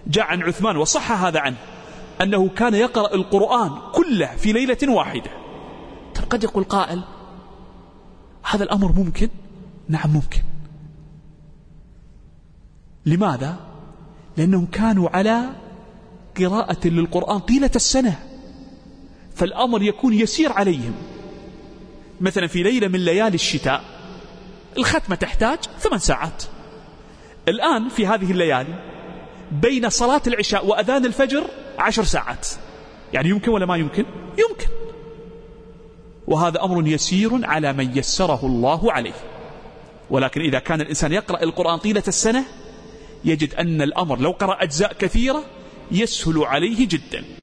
جاء عن عثمان وصح هذا عنه أنه كان يقرأ القرآن كله في ليلة واحدة. قد يقول قائل هذا الأمر ممكن؟ نعم ممكن. لماذا؟ لأنهم كانوا على قراءة للقرآن طيلة السنة، فالأمر يكون يسير عليهم. مثلا في ليلة من ليالي الشتاء الختمة تحتاج 8 ساعات، الآن في هذه الليالي بين صلاة العشاء وأذان الفجر 10 ساعات، يعني يمكن ولا ما يمكن؟ يمكن. وهذا أمر يسير على من يسره الله عليه. ولكن إذا كان الإنسان يقرأ القرآن طيلة السنة يجد أن الأمر لو قرأ أجزاء كثيرة يسهل عليه جدا.